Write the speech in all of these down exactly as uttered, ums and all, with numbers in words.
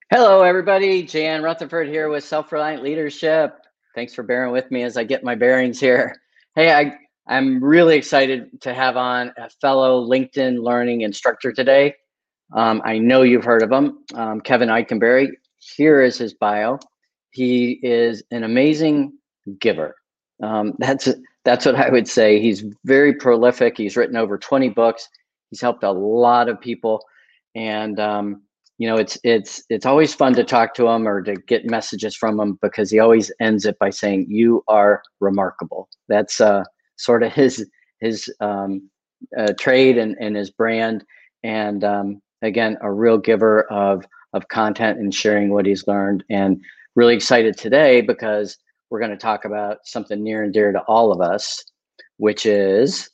Hello, everybody. Jan Rutherford here with Self-Reliant Leadership. Thanks for bearing with me as I get my bearings here. Hey, I, I'm really excited to have on a fellow LinkedIn Learning instructor today. Um, I know you've heard of him, um, Kevin Eikenberry. Here is his bio. He is an amazing giver. Um, that's that's what I would say. He's very prolific. He's written over twenty books. He's helped a lot of people, and um, you know, it's it's it's always fun to talk to him or to get messages from him because he always ends it by saying, "You are remarkable." That's uh, sort of his his um, uh, trade and, and his brand. And um, again, a real giver of of content and sharing what he's learned. And really excited today because we're going to talk about something near and dear to all of us, which is,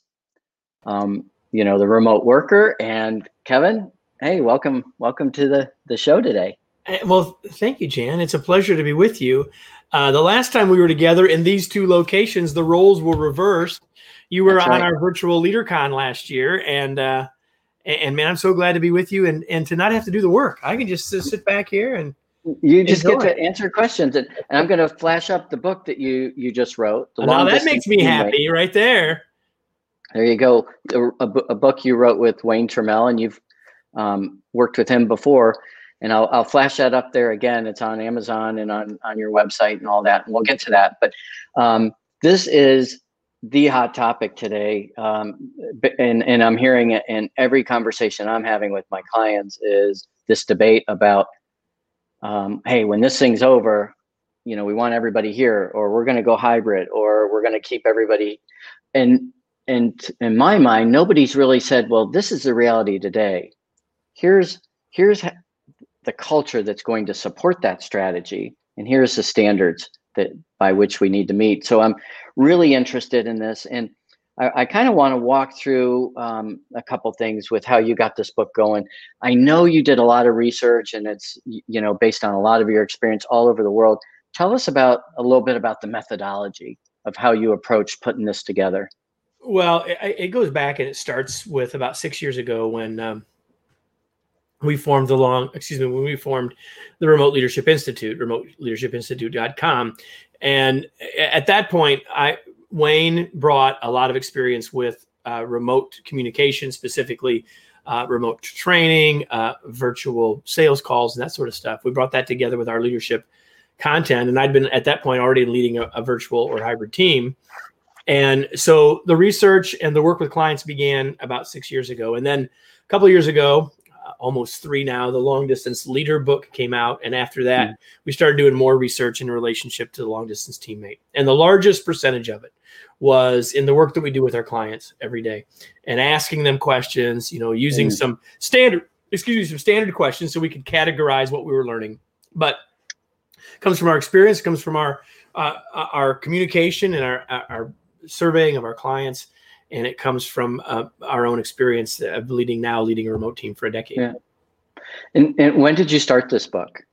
um, you know, the remote worker. And Kevin, hey, welcome, welcome to the the show today. Well, thank you, Jan. It's a pleasure to be with you. Uh, the last time we were together in these two locations, the roles were reversed. You were That's on right. our virtual LeaderCon last year, and uh, and man, I'm so glad to be with you and and to not have to do the work. I can just uh, sit back here and you just enjoy. Get to answer questions. And, and I'm going to flash up the book that you you just wrote. The now that makes me happy, right there. There you go. A, a, a book you wrote with Wayne Trammell, and you've um, worked with him before. And I'll, I'll flash that up there again. It's on Amazon and on, on your website and all that. And we'll get to that. But um, this is the hot topic today. Um, and, and I'm hearing it in every conversation I'm having with my clients is this debate about, um, hey, when this thing's over, you know, we want everybody here, or we're going to go hybrid, or we're going to keep everybody. And, and in my mind, nobody's really said, well, this is the reality today. Here's, here's, the culture that's going to support that strategy. And here's the standards that by which we need to meet. So I'm really interested in this. And I, I kind of want to walk through um, a couple things with how you got this book going. I know you did a lot of research and it's, you know, based on a lot of your experience all over the world. Tell us about a little bit about the methodology of how you approached putting this together. Well, it, it goes back and it starts with about six years ago when um, we formed the long, excuse me, when we formed the Remote Leadership Institute, remote leadership institute dot com. And at that point, I Wayne brought a lot of experience with uh, remote communication, specifically uh, remote training, uh, virtual sales calls, and that sort of stuff. We brought that together with our leadership content. And I'd been at that point already leading a, a virtual or hybrid team. And so the research and the work with clients began about six years ago. And then a couple of years ago, almost three now, the Long Distance Leader book came out. And after that, mm. we started doing more research in relationship to the long distance teammate. And the largest percentage of it was in the work that we do with our clients every day and asking them questions, you know, using mm. some standard, excuse me, some standard questions so we could categorize what we were learning. But it comes from our experience, it comes from our, uh, our communication and our, our surveying of our clients. And it comes from uh, our own experience of leading now, leading a remote team for a decade. Yeah. And, and when did you start this book?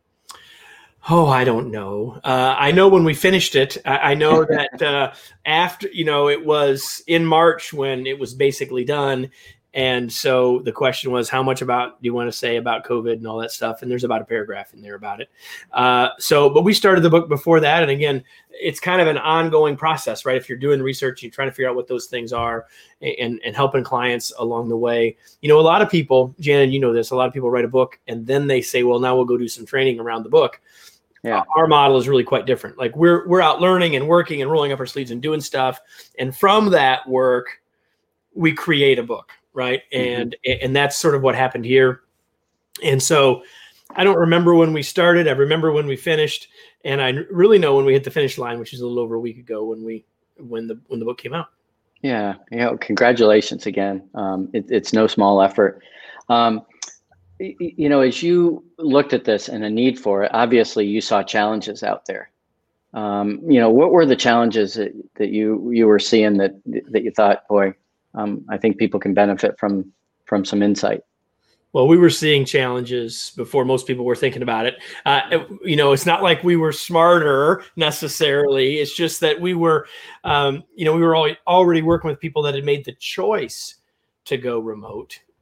Oh, I don't know. Uh, I know when we finished it. I, I know that uh, after, you know, it was in March when it was basically done. And so the question was, how much about do you want to say about COVID and all that stuff? And there's about a paragraph in there about it. Uh, so, but we started the book before that. And again, it's kind of an ongoing process, right? If you're doing research, you're trying to figure out what those things are and, and helping clients along the way. You know, a lot of people, Jan, you know this, a lot of people write a book and then they say, well, now we'll go do some training around the book. Yeah. Our model is really quite different. Like we're, we're out learning and working and rolling up our sleeves and doing stuff. And from that work, we create a book. Right. And mm-hmm. and that's sort of what happened here. And so I don't remember when we started. I remember when we finished. And I really know when we hit the finish line, which is a little over a week ago when we when the when the book came out. Yeah. Yeah. Congratulations again. Um, it, it's no small effort. Um, you know, as you looked at this and a need for it, obviously you saw challenges out there. Um, you know, what were the challenges that, that you you were seeing that that you thought, boy, Um, I think people can benefit from from some insight? Well, we were seeing challenges before most people were thinking about it. Uh, it you know, it's not like we were smarter necessarily. It's just that we were, um, you know, we were all, already working with people that had made the choice to go remote.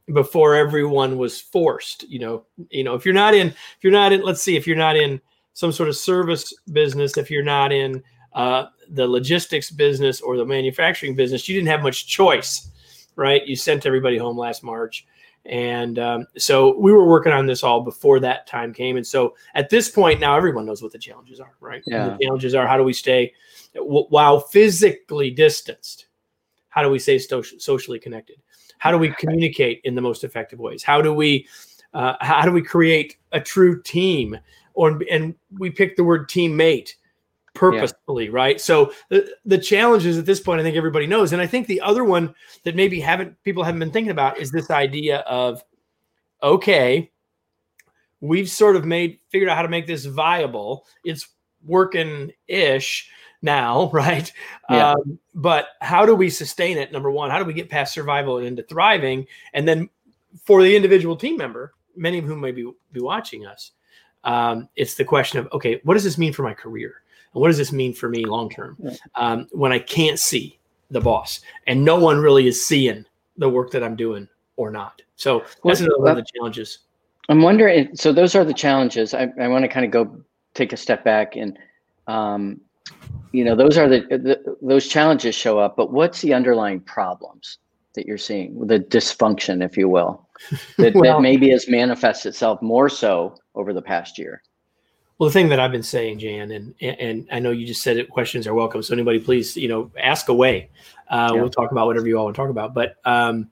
before everyone was forced. You know, you know, if you're not in, if you're not in, let's see, if you're not in some sort of service business, if you're not in uh, the logistics business or the manufacturing business, you didn't have much choice, right? You sent everybody home last March. And um, so we were working on this all before that time came. And so at this point now, everyone knows what the challenges are, right? Yeah. The challenges are, how do we stay, w- while physically distanced, how do we stay sto- socially connected? How do we communicate in the most effective ways? How do we, uh, how do we create a true team? Or, and we pick the word teammate purposefully, yeah. right? So the, the challenges at this point, I think everybody knows. And I think the other one that maybe haven't people haven't been thinking about is this idea of, okay, we've sort of made figured out how to make this viable. It's working-ish now, right? Yeah. Um, but how do we sustain it? Number one, how do we get past survival and into thriving? And then for the individual team member, many of whom may be, be watching us, um, it's the question of, okay, what does this mean for my career? And what does this mean for me long-term um, when I can't see the boss and no one really is seeing the work that I'm doing or not? So that's another one of the challenges. I'm wondering, so those are the challenges. I, I want to kind of go take a step back and, um, you know, those are the, the, those challenges show up, but what's the underlying problems that you're seeing, the dysfunction, if you will, that, well, that maybe has manifested itself more so over the past year? Well, the thing that I've been saying, Jan, and and I know you just said it, questions are welcome. So anybody, please, you know, ask away. Uh, yeah. We'll talk about whatever you all want to talk about. But um,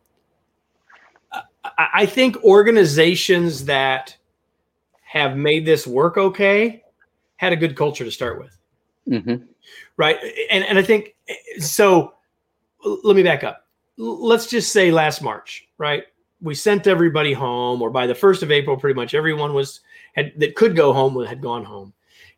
I, I think organizations that have made this work okay had a good culture to start with. Mm-hmm. Right. And, and I think, so let me back up. Let's just say last March, right? We sent everybody home, or by the first of April, pretty much everyone was had, that could go home had gone home.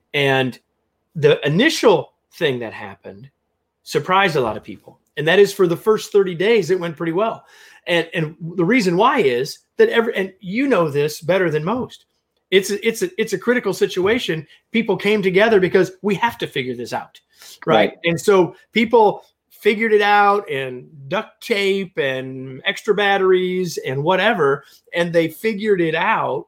And the initial thing that happened surprised a lot of people. And that is, for the first thirty days, it went pretty well. And, and the reason why is that every, and you know this better than most, it's a, it's a, it's a critical situation. People came together because we have to figure this out. Right. right. And so people figured it out, and duct tape and extra batteries and whatever. And they figured it out,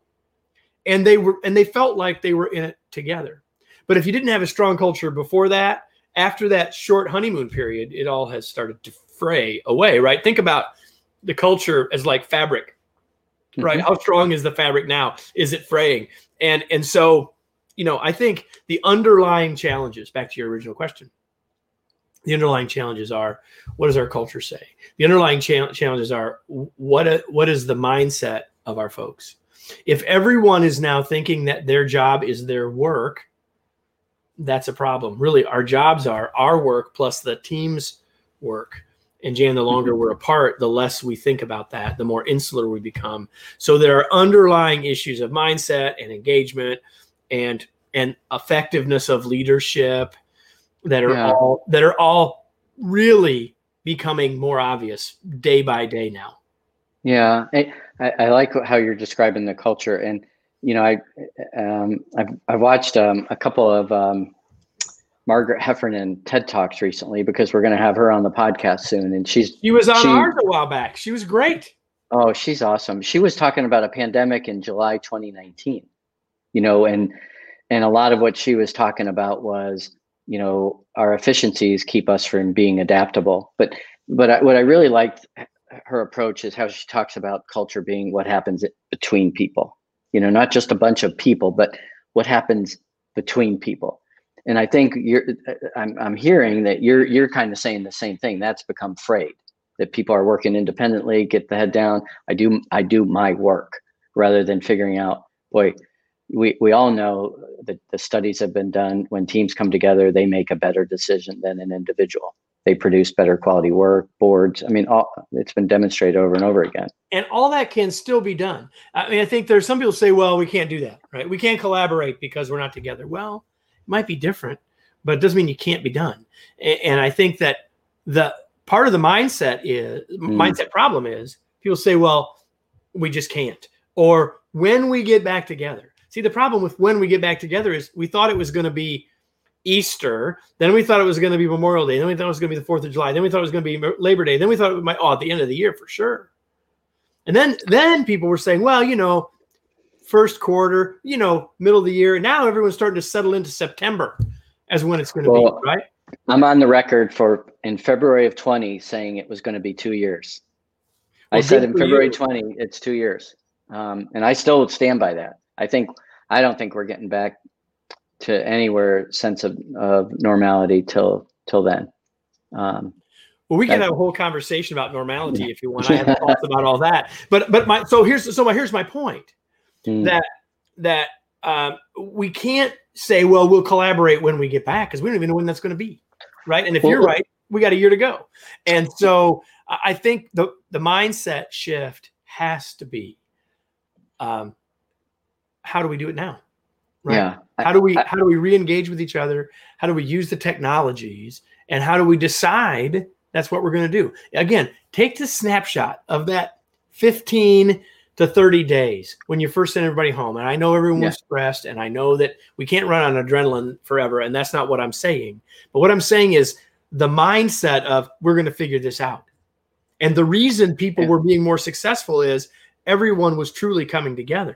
and they were, and they felt like they were in it together. But if you didn't have a strong culture before that, after that short honeymoon period, it all has started to fray away. Right. Think about the culture as like fabric, right? Mm-hmm. How strong is the fabric now? Is it fraying? And, and so, you know, I think the underlying challenges, back to your original question, the underlying challenges are, what does our culture say? The underlying cha- challenges are, what, a, what is the mindset of our folks? If everyone is now thinking that their job is their work, that's a problem. Really, our jobs are our work plus the team's work. And Jan, the longer we're apart, the less we think about that, the more insular we become. So there are underlying issues of mindset and engagement and and effectiveness of leadership that are yeah. all that are all really becoming more obvious day by day now. Yeah, I, I like how you're describing the culture, and you know, I um, I've I've watched um, a couple of um, Margaret Heffernan TED Talks recently, because we're going to have her on the podcast soon, and she's she was on she, ours a while back. She was great. Oh, she's awesome. She was talking about a pandemic in July twenty nineteen, you know, and and a lot of what she was talking about was, you know, our efficiencies keep us from being adaptable. But but I, what I really liked her approach is how she talks about culture being what happens between people, you know, not just a bunch of people, but what happens between people. And I think you're, I'm, I'm hearing that you're, you're kind of saying the same thing. That's become frayed, that people are working independently, get the head down. I do, I do my work, rather than figuring out, boy, we, we all know that the studies have been done. When teams come together, they make a better decision than an individual. They produce better quality work, boards. I mean, all, it's been demonstrated over and over again. And all that can still be done. I mean, I think there's some people say, well, we can't do that, right? We can't collaborate because we're not together. Well, it might be different, but it doesn't mean you can't be done. And I think that the part of the mindset is mm. mindset problem is people say, well, we just can't. Or when we get back together. See, the problem with when we get back together is we thought it was going to be Easter, then we thought it was going to be Memorial Day, then we thought it was going to be the fourth of July, then we thought it was going to be Labor Day, then we thought it might, oh, at the end of the year for sure. And then, then people were saying, well, you know, first quarter, you know, middle of the year. Now everyone's starting to settle into September as when it's going to well, be, right? I'm on the record for in February of twenty saying it was going to be two years. Well, I said in February you. twenty, it's two years. Um, and I still stand by that. I think, I don't think we're getting back to anywhere sense of, of normality till, till then. Um, well, we can have a whole conversation about normality if you want. I have thoughts about all that, but, but my, so here's, so my, here's my point mm. that, that, um, we can't say, well, we'll collaborate when we get back, because we don't even know when that's going to be. Right. And if well, you're right, we got a year to go. And so I think the, the mindset shift has to be, um, how do we do it now? Right. Yeah. How do we, how do we re-engage with each other? How do we use the technologies, and how do we decide that's what we're going to do? Again, take the snapshot of that fifteen to thirty days when you first send everybody home. And I know everyone was yeah. stressed, and I know that we can't run on adrenaline forever. And that's not what I'm saying. But what I'm saying is the mindset of we're going to figure this out. And the reason people yeah. were being more successful is everyone was truly coming together.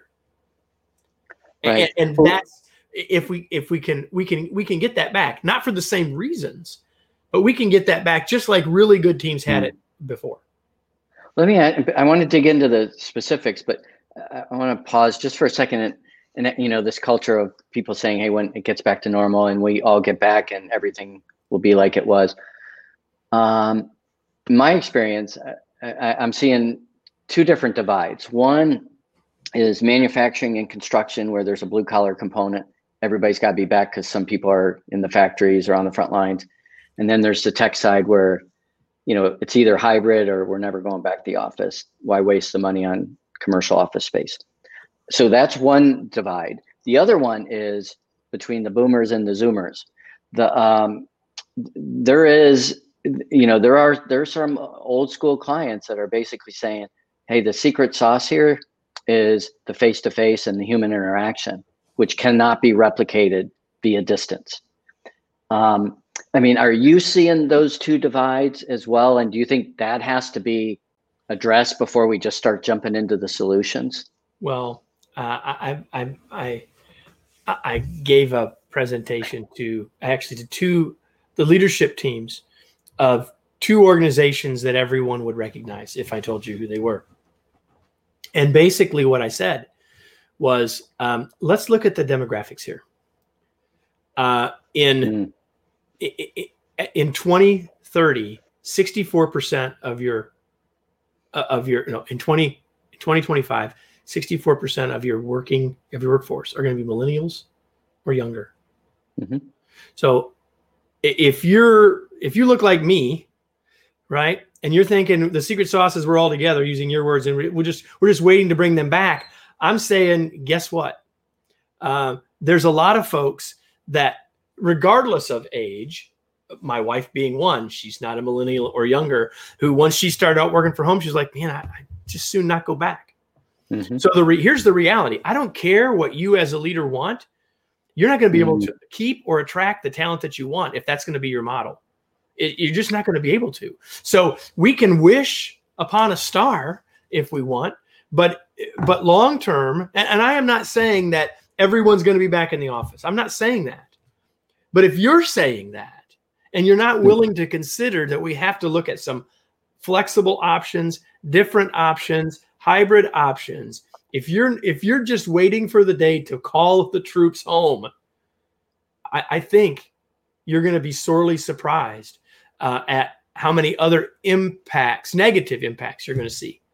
Right. And, and that's, if we, if we can, we can, we can get that back, not for the same reasons, but we can get that back just like really good teams had mm. it before. Let me, I want to dig into the specifics, but I want to pause just for a second. And, and, you know, this culture of people saying, hey, when it gets back to normal and we all get back and everything will be like it was. Um, in my experience, I, I'm seeing two different divides. One is manufacturing and construction, where there's a blue collar component. Everybody's got to be back because some people are in the factories or on the front lines. And then there's the tech side where, you know, it's either hybrid or we're never going back to the office. Why waste the money on commercial office space? So that's one divide. The other one is between the boomers and the zoomers. The um, there is, you know, there are there's some old school clients that are basically saying, hey, the secret sauce here is the face-to-face and the human interaction, which cannot be replicated via distance. Um, I mean, are you seeing those two divides as well? And do you think that has to be addressed before we just start jumping into the solutions? Well, uh, I, I, I, I gave a presentation to actually to two, the leadership teams of two organizations that everyone would recognize if I told you who they were. And basically what I said was, um, let's look at the demographics here. Uh, in, mm. in twenty thirty, sixty-four percent of your, uh, of your, you know, in twenty twenty-five, sixty-four percent of your working, of your workforce are going to be millennials or younger. Mm-hmm. So if you're, if you look like me, right, and you're thinking the secret sauce is we're all together, using your words, and we're just, we're just waiting to bring them back. I'm saying, guess what? Uh, there's a lot of folks that, regardless of age, my wife being one, she's not a millennial or younger, who once she started out working from home, she's like, man, I, I just soon not go back. Mm-hmm. So the re- here's the reality. I don't care what you as a leader want. You're not going to be mm-hmm. able to keep or attract the talent that you want if that's going to be your model. It, you're just not going to be able to. So we can wish upon a star if we want, but but long term, and, and I am not saying that everyone's going to be back in the office. I'm not saying that. But if you're saying that and you're not willing to consider that we have to look at some flexible options, different options, hybrid options, if you're if you're just waiting for the day to call the troops home, I, I think you're going to be sorely surprised uh, at how many other impacts, negative impacts, you're going to see.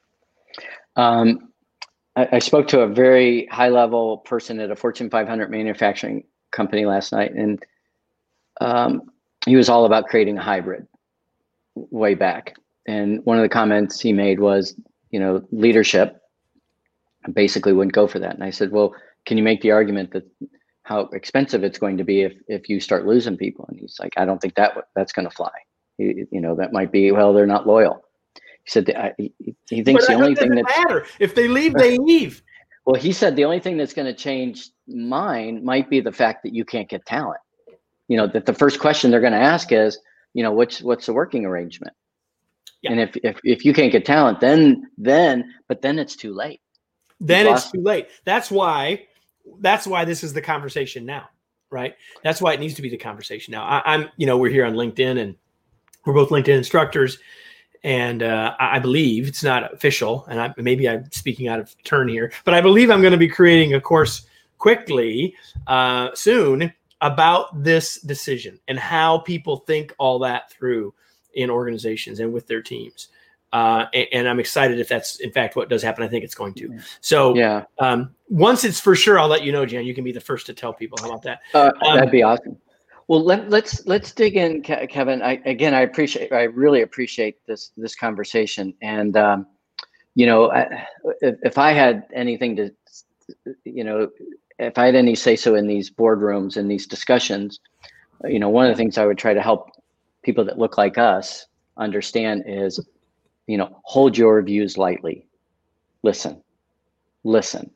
Um, I, I spoke to a very high-level person at a Fortune five hundred manufacturing company last night, and um, he was all about creating a hybrid way back. And one of the comments he made was, you know, leadership basically wouldn't go for that. And I said, well, can you make the argument that how expensive it's going to be if, if you start losing people? And he's like, I don't think that that's going to fly. He, you know, that might be, well, they're not loyal. He said, I, he, he thinks but the only thing that matter if they leave, they leave. Well, he said the only thing that's going to change mine might be the fact that you can't get talent. You know, that the first question they're going to ask is, you know, what's, what's the working arrangement? Yeah. And if, if, if you can't get talent, then, then, but then it's too late. Then You've it's lost- too late. That's why, that's why this is the conversation now, right? That's why it needs to be the conversation now. I, I'm, you know, we're here on LinkedIn and we're both LinkedIn instructors. And uh, I believe it's not official, and I, maybe I'm speaking out of turn here, but I believe I'm going to be creating a course quickly uh, soon about this decision and how people think all that through in organizations and with their teams. Uh, and, and I'm excited if that's in fact what does happen. I think it's going to. So yeah. um, once it's for sure, I'll let you know, Jan. You can be the first to tell people. How about that? Uh, Um, that'd be awesome. Well, let, let's let's dig in, Kevin. I, again, I appreciate, I really appreciate this this conversation. And um, you know, I, if, if I had anything to, you know, if I had any say so in these boardrooms and these discussions, you know, one of the things I would try to help people that look like us understand is, you know, hold your views lightly. Listen, listen.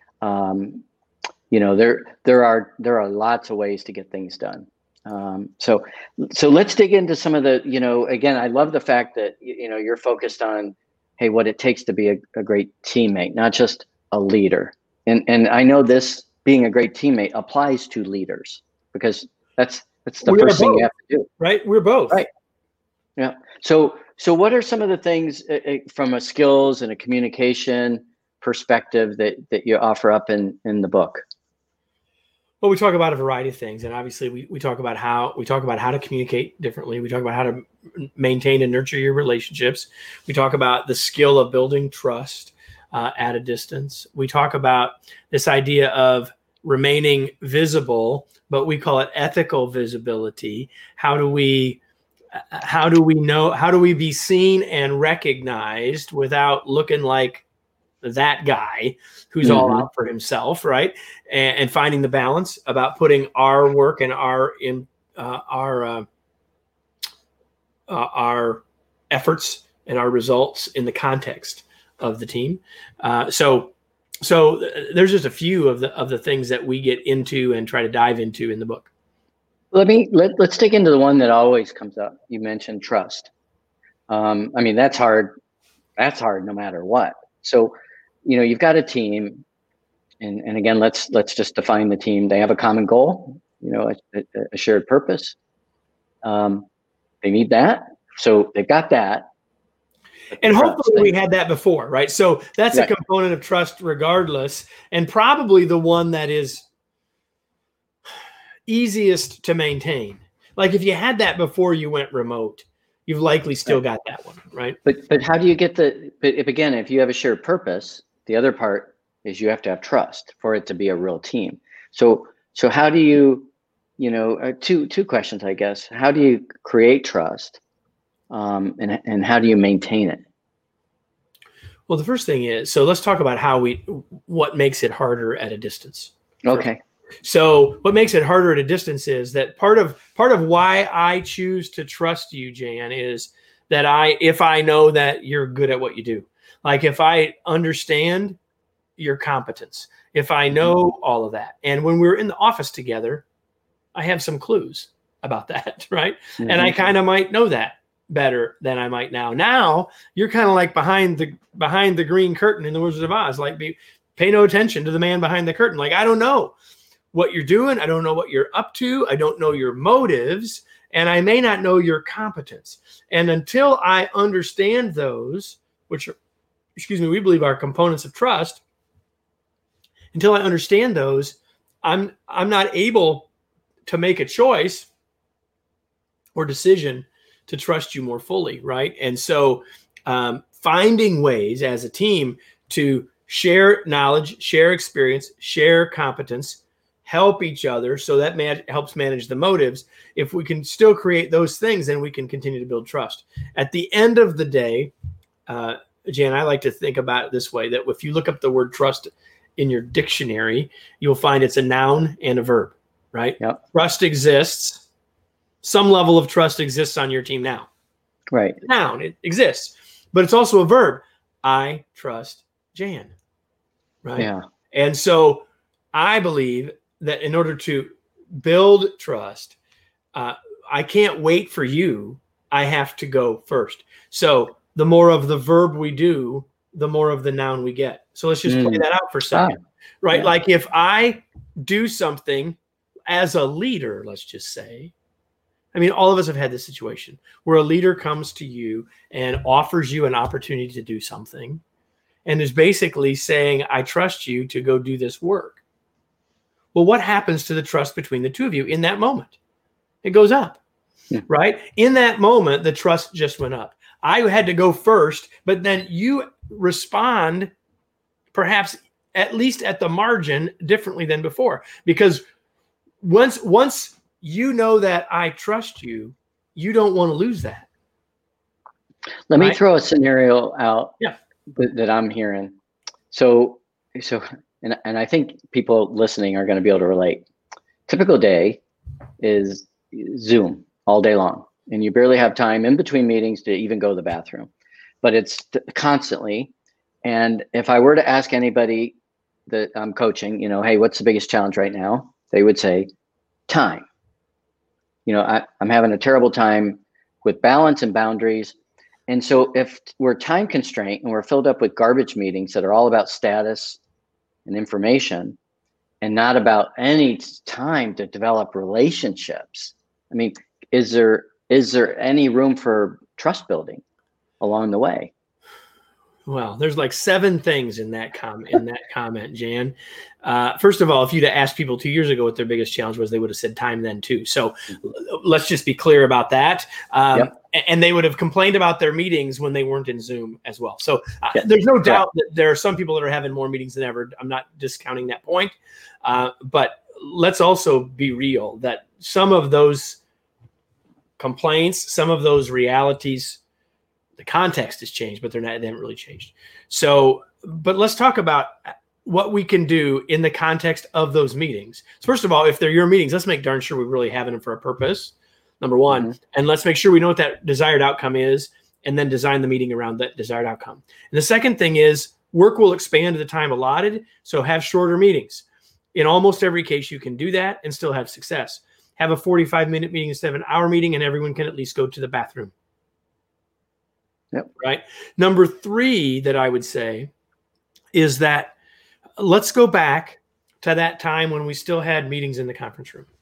Um, you know, there there are there are lots of ways to get things done. Um, so, so let's dig into some of the, you know, again, I love the fact that, you know, you're focused on, hey, what it takes to be a, a great teammate, not just a leader. And, and I know this being a great teammate applies to leaders because that's, that's the we first thing both, you have to do. Right. We're both. Right. Yeah. So, so what are some of the things uh, uh, from a skills and a communication perspective that, that you offer up in, in the book? Well, we talk about a variety of things, and obviously we, we talk about how we talk about how to communicate differently. We talk about how to maintain and nurture your relationships. We talk about the skill of building trust uh, at a distance. We talk about this idea of remaining visible, but we call it ethical visibility. How do we how do we know how do we be seen and recognized without looking like that guy who's mm-hmm. all out for himself, right? And, and finding the balance about putting our work and our in uh, our uh, uh, our efforts and our results in the context of the team. Uh, so, so there's just a few of the of the things that we get into and try to dive into in the book. Let me let let's dig into the one that always comes up. You mentioned trust. Um, I mean, that's hard. That's hard no matter what. So, you know, you've got a team, and, and again, let's let's just define the team. They have a common goal, you know, a, a shared purpose. Um, they need that, so they've got that. And hopefully we had that before, right? So that's right. A component of trust regardless, and probably the one that is easiest to maintain. Like if you had that before you went remote, you've likely still right. got that one, right? But but how do you get the, but if again, if you have a shared purpose, the other part is you have to have trust for it to be a real team. So, so how do you, you know, uh, two, two questions, I guess. How do you create trust um, and, and how do you maintain it? Well, the first thing is, so let's talk about how we, what makes it harder at a distance. Okay. So what makes it harder at a distance is that part of, part of why I choose to trust you, Jan, is that I, if I know that you're good at what you do, like if I understand your competence, if I know all of that. And when we're in the office together, I have some clues about that, right? Mm-hmm. And I kind of might know that better than I might now. Now you're kind of like behind the behind the green curtain in the Wizard of Oz, like be, pay no attention to the man behind the curtain. Like, I don't know what you're doing. I don't know what you're up to. I don't know your motives, and I may not know your competence. And until I understand those, which are, excuse me, we believe are components of trust, until I understand those, I'm I'm not able to make a choice or decision to trust you more fully, right? And so um, finding ways as a team to share knowledge, share experience, share competence, help each other, so that man- helps manage the motives. If we can still create those things, then we can continue to build trust. At the end of the day, uh, Jan, I like to think about it this way, that if you look up the word trust in your dictionary, you'll find it's a noun and a verb, right? Yep. Trust exists. Some level of trust exists on your team now. Right. Noun, it exists, but it's also a verb. I trust Jan, right? Yeah. And so I believe that in order to build trust, uh, I can't wait for you I have to go first. So the more of the verb we do, the more of the noun we get. So let's just mm. play that out for a second, ah, right? Yeah. Like if I do something as a leader, let's just say, I mean, all of us have had this situation where a leader comes to you and offers you an opportunity to do something and is basically saying, I trust you to go do this work. Well, what happens to the trust between the two of you in that moment? It goes up, yeah. right? In that moment, the trust just went up. I had to go first, but then you respond perhaps at least at the margin differently than before. Because once, once you know that I trust you, you don't want to lose that. Let right? me throw a scenario out yeah. that, that I'm hearing. So, so, and, and I think people listening are going to be able to relate. Typical day is Zoom all day long, and you barely have time in between meetings to even go to the bathroom, but it's constantly. And if I were to ask anybody that I'm coaching, you know, hey, what's the biggest challenge right now? They would say time. You know, I, I'm having a terrible time with balance and boundaries. And so if we're time constrained and we're filled up with garbage meetings that are all about status and information and not about any time to develop relationships, I mean, is there is there any room for trust building along the way? Well, there's like seven things in that com in that comment, Jan. Uh, first of all, if you'd have asked people two years ago what their biggest challenge was, they would have said time then too. So let's just be clear about that. Um, yep. And they would have complained about their meetings when they weren't in Zoom as well. So uh, yep. there's no doubt that there are some people that are having more meetings than ever. I'm not discounting that point. Uh, but let's also be real that some of those complaints, some of those realities, the context has changed, but they're not, they haven't really changed. So, but let's talk about what we can do in the context of those meetings. So first of all, if they're your meetings, let's make darn sure we're really having them for a purpose, number one. Mm-hmm. And let's make sure we know what that desired outcome is, and then design the meeting around that desired outcome. And the second thing is work will expand to the time allotted. So have shorter meetings. In almost every case, you can do that and still have success. Have a forty-five minute meeting instead of an hour meeting, and everyone can at least go to the bathroom. Yep. Right. Number three that I would say is that let's go back to that time when we still had meetings in the conference room.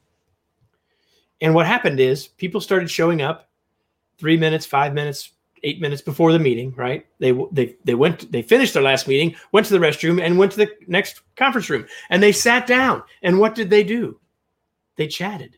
And what happened is people started showing up three minutes, five minutes, eight minutes before the meeting. Right. They they they went they finished their last meeting, went to the restroom, and went to the next conference room. And they sat down. And what did they do? They chatted.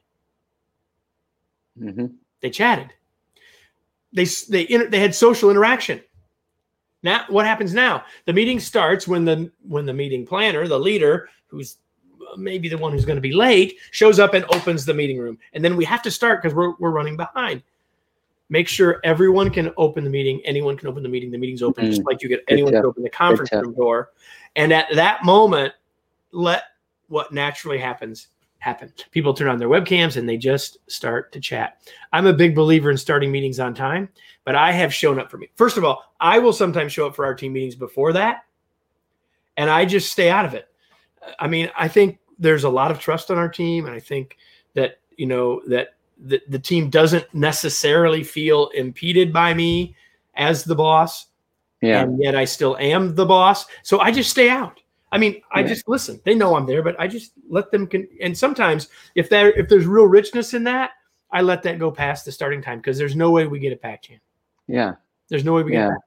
Mm-hmm. They chatted. They they they had social interaction. Now, what happens now? The meeting starts when the when the meeting planner, the leader, who's maybe the one who's going to be late, shows up and opens the meeting room, and then we have to start because we're we're running behind. Make sure everyone can open the meeting. Anyone can open the meeting. The meeting's open, mm-hmm. just like you get anyone can open the conference room door. And at that moment, let what naturally happens. happen. People turn on their webcams and they just start to chat. I'm a big believer in starting meetings on time, but I have shown up for me. First of all, I will sometimes show up for our team meetings before that, and I just stay out of it. I mean, I think there's a lot of trust on our team, and I think that, you know, that the, the team doesn't necessarily feel impeded by me as the boss, yeah. and yet I still am the boss. So I just stay out. I mean, I just listen. They know I'm there, but I just let them. Con- and sometimes, if there if there's real richness in that, I let that go past the starting time because there's no way we get it back, Jan. Yeah, there's no way we yeah. get it back.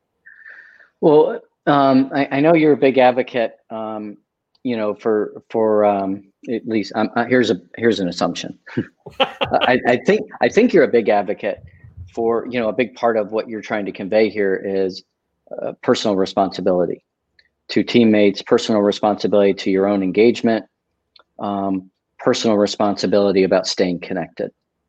Well, um, I, I know you're a big advocate. Um, you know, for for um, at least um, uh, here's a here's an assumption. I, I think I think you're a big advocate for, you know, a big part of what you're trying to convey here is uh, personal responsibility to teammates, personal responsibility to your own engagement, um, personal responsibility about staying connected.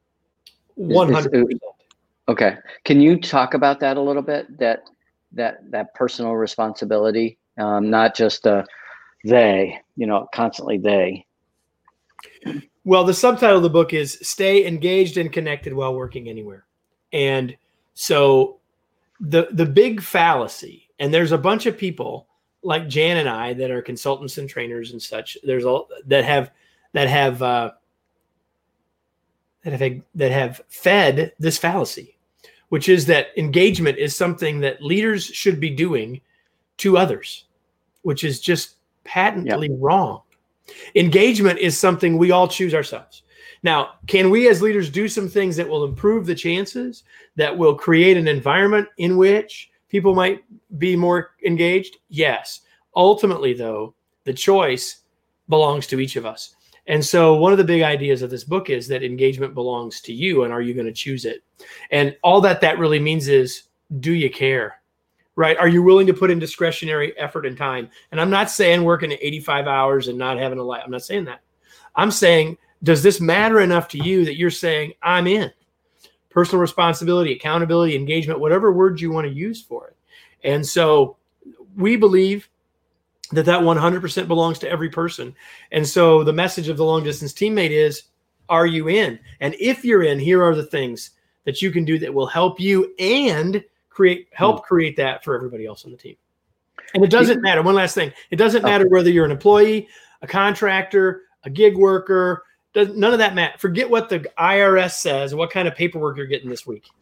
one hundred percent. Okay. Can you talk about that a little bit? That that that personal responsibility, um, not just uh, they, you know, constantly they. Well, the subtitle of the book is "Stay Engaged and Connected While Working Anywhere," and so the the big fallacy, and there's a bunch of people like Jan and I that are consultants and trainers and such. There's all that have that have uh, that have that have fed this fallacy, which is that engagement is something that leaders should be doing to others, which is just patently yep. wrong. Engagement is something we all choose ourselves. Now, can we as leaders do some things that will improve the chances, that will create an environment in which people might be more engaged? Yes. Ultimately, though, the choice belongs to each of us. And so one of the big ideas of this book is that engagement belongs to you, and are you going to choose it? And all that that really means is, do you care? Right? Are you willing to put in discretionary effort and time? And I'm not saying working at eighty-five hours and not having a life. I'm not saying that. I'm saying, does this matter enough to you that you're saying, I'm in? Personal responsibility, accountability, engagement, whatever words you want to use for it. And so we believe that that one hundred percent belongs to every person. And so the message of the long distance teammate is, are you in? And if you're in, here are the things that you can do that will help you and create, help create that for everybody else on the team. And it doesn't matter. One last thing. It doesn't matter whether you're an employee, a contractor, a gig worker. Does, none of that matter. Forget what the I R S says and what kind of paperwork you're getting this week.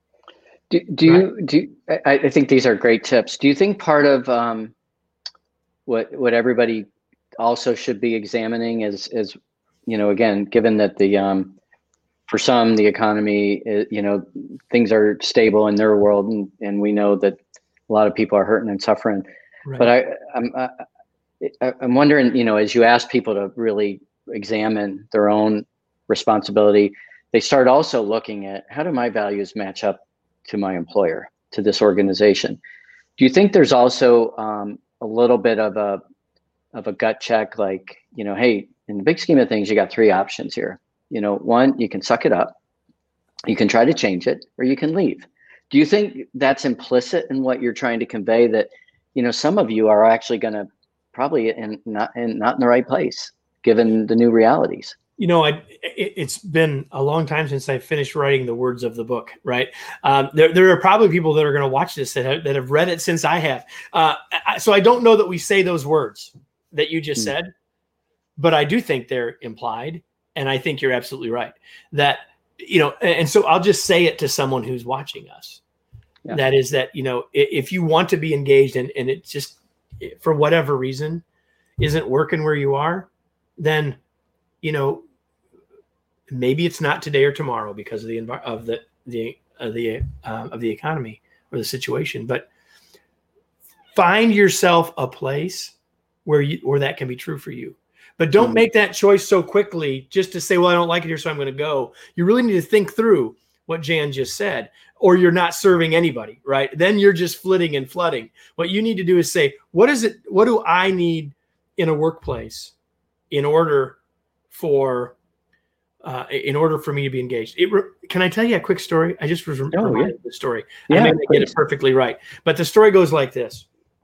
Do, do right? you, do I, I think these are great tips. Do you think part of um, what what everybody also should be examining is, is, you know, again, given that the um, for some, the economy, is, you know, things are stable in their world, and, and we know that a lot of people are hurting and suffering. Right. But I, I'm, I, I'm wondering, you know, as you ask people to really examine their own responsibility, they start also looking at, how do my values match up to my employer, to this organization? Do you think there's also um, a little bit of a of a gut check, like, you know, hey, in the big scheme of things, you got three options here. You know, one, you can suck it up, you can try to change it, or you can leave. Do you think that's implicit in what you're trying to convey, that, you know, some of you are actually going to probably in not in not in the right place, given the new realities? You know, I, it, it's been a long time since I finished writing the words of the book, right? Um, there, there are probably people that are going to watch this that have, that have read it since I have. Uh, I, so I don't know that we say those words that you just mm. said, but I do think they're implied. And I think you're absolutely right that, you know, and so I'll just say it to someone who's watching us. Yeah. That is that, you know, if you want to be engaged and, and it just, for whatever reason, isn't working where you are, then, you know, maybe it's not today or tomorrow because of the envi- of the the of the uh, of the economy or the situation. But find yourself a place where you where that can be true for you. But don't mm-hmm. make that choice so quickly just to say, well, I don't like it here, so I'm going to go. You really need to think through what Jan just said, or you're not serving anybody, right? Then you're just flitting and flooding. What you need to do is say, what is it? What do I need in a workplace in order for uh, in order for me to be engaged? It re- can I tell you a quick story? I just was reminded oh, yeah. of the story. Yeah, I may not get it perfectly right, but the story goes like this: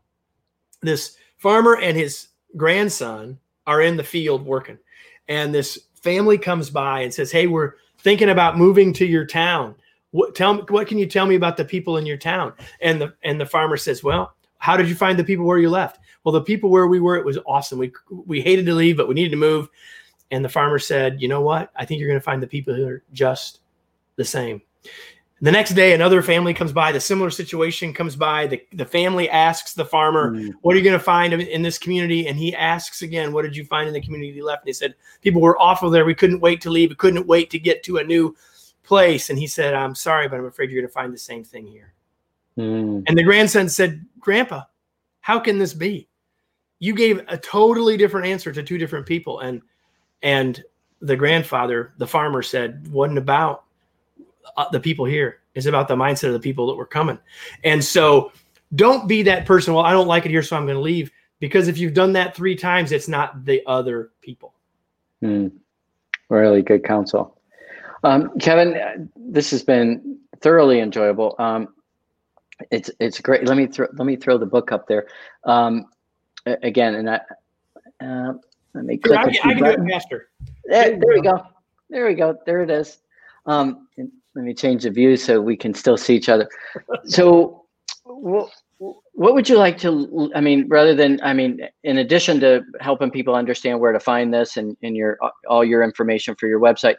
this farmer and his grandson are in the field working, and this family comes by and says, "Hey, we're thinking about moving to your town. What tell me? What can you tell me about the people in your town?" And the and the farmer says, "Well, how did you find the people where you left?" "Well, the people where we were, it was awesome. We we hated to leave, but we needed to move." And the farmer said, "You know what? I think you're going to find the people who are just the same." The next day, another family comes by. The similar situation comes by. The, the family asks the farmer, mm. "What are you going to find in this community?" And he asks again, "What did you find in the community you left?" And they said, "People were awful there. We couldn't wait to leave. We couldn't wait to get to a new place." And he said, "I'm sorry, but I'm afraid you're going to find the same thing here." Mm. And the grandson said, "Grandpa, how can this be? You gave a totally different answer to two different people." And and the grandfather, the farmer, said, "Wasn't about Uh, the people here. It's about the mindset of the people that were coming." And so don't be that person, "Well, I don't like it here, so I'm going to leave." Because if you've done that three times, it's not the other people. Mm, really good counsel. Um, Kevin, this has been thoroughly enjoyable. Um, it's it's great. Let me throw let me throw the book up there um, again, and I uh, let me click. I, I can do it faster. There, there, there we go. There we go. There it is. Um, let me change the view so we can still see each other. So what, what would you like to, I mean, rather than, I mean, in addition to helping people understand where to find this and, and your, all your information for your website,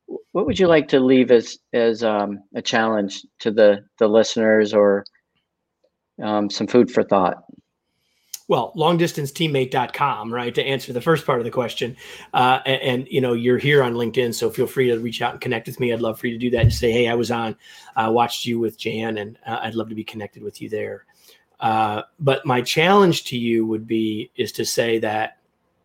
what would you like to leave as as um, a challenge to the the listeners, or um, some food for thought? Well, long distance teammate dot com, right, to answer the first part of the question. Uh, and, and, you know, you're here on LinkedIn, so feel free to reach out and connect with me. I'd love for you to do that and say, hey, I was on, uh, watched you with Jan, and uh, I'd love to be connected with you there. Uh, but my challenge to you would be, is to say that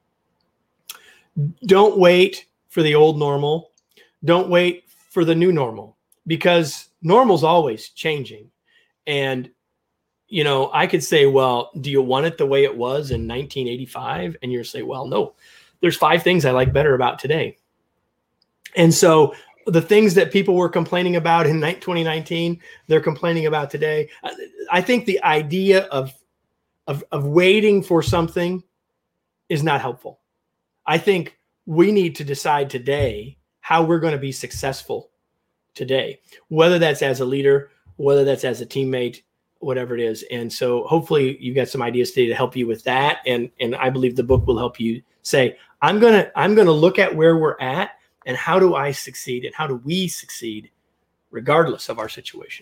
don't wait for the old normal. Don't wait for the new normal, because normal's always changing. And you know, I could say, well, do you want it the way it was in nineteen eighty-five? And you're say, well, no, there's five things I like better about today. And so the things that people were complaining about in twenty nineteen, they're complaining about today. I think the idea of, of, of waiting for something is not helpful. I think we need to decide today how we're going to be successful today, whether that's as a leader, whether that's as a teammate, whatever it is. And so hopefully you got some ideas today to help you with that. And, and I believe the book will help you say, I'm going to, I'm going to look at where we're at and how do I succeed and how do we succeed regardless of our situation.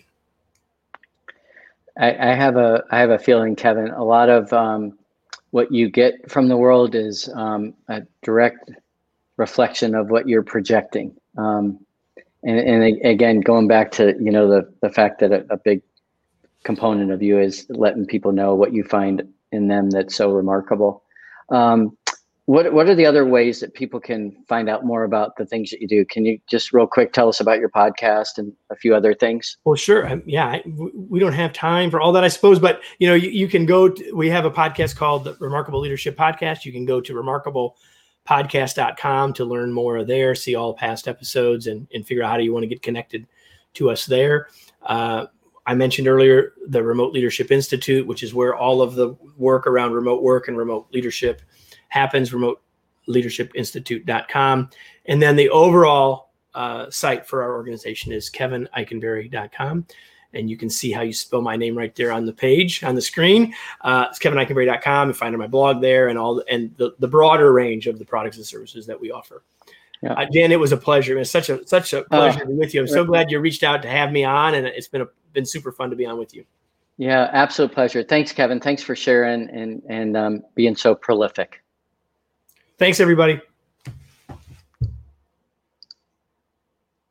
I, I have a, I have a feeling, Kevin, a lot of um, what you get from the world is um, a direct reflection of what you're projecting. Um, and, and again, going back to, you know, the, the fact that a, a big component of you is letting people know what you find in them that's so remarkable. Um, what what are the other ways that people can find out more about the things that you do? Can you just real quick tell us about your podcast and a few other things? Well, sure. Um, yeah, I, we don't have time for all that, I suppose, but you know, you, you can go to, we have a podcast called the Remarkable Leadership Podcast. You can go to remarkable podcast dot com to learn more there, see all past episodes, and, and figure out how do you want to get connected to us there. Uh, I mentioned earlier the Remote Leadership Institute, which is where all of the work around remote work and remote leadership happens, remote leadership institute dot com. And then the overall uh, site for our organization is kevin eikenberry dot com. And you can see how you spell my name right there on the page, on the screen. Uh, it's kevin eikenberry dot com. You find my blog there and all the, and the, the broader range of the products and services that we offer. Yeah. Uh, Jan, it was a pleasure. It's such a such a pleasure uh, to be with you. I'm so glad you reached out to have me on, and it's been a, been super fun to be on with you. Yeah, absolute pleasure. Thanks, Kevin. Thanks for sharing and and um, being so prolific. Thanks, everybody.